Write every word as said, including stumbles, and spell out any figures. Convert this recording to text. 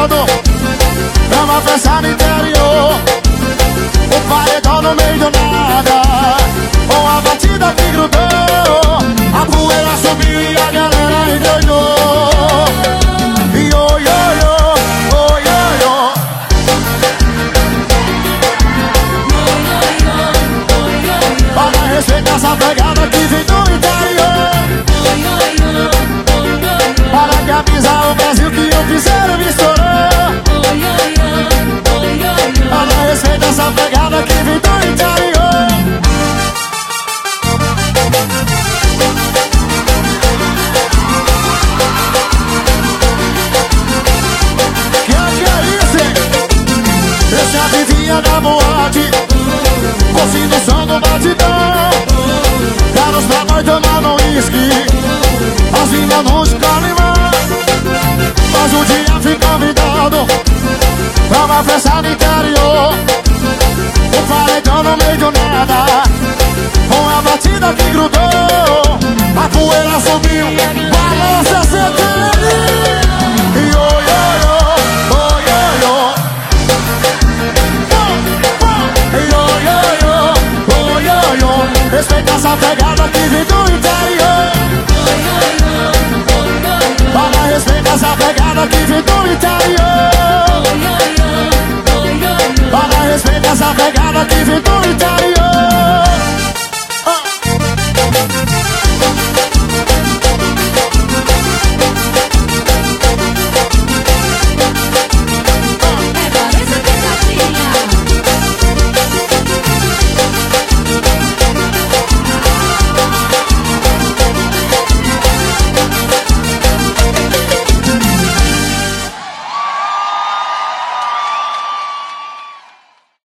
convidado pra uma festa no interior. O paredão no meio do nada, com a batida que grudou. A poeira subiu e a galera endoidou. E oi, oi, oi, oi, oi, oi. Para respeitar essa pegada que vem do interior. Para que avisar o Brasil que eu fizeram me estourou. Para respeitar essa pegada que vem do interior. Que é isso, hein? Eu já vivia na boate, ouvindo o som do batidão. Caros pra nós tomando uísque, as vinhas nos calimão. Mas um dia fui convidado pra uma festa no interior. O paredão no meio do nada, com a batida que grudou. A poeira subiu, balança centenário. E oi, oi, oi, oi, oi, oi. E oi, oi, oi, oi, oi, oi. Respeita essa pegada que vem do interior. Para respeitar essa pegada que vem do interior. Para respeitar essa pegada que vem do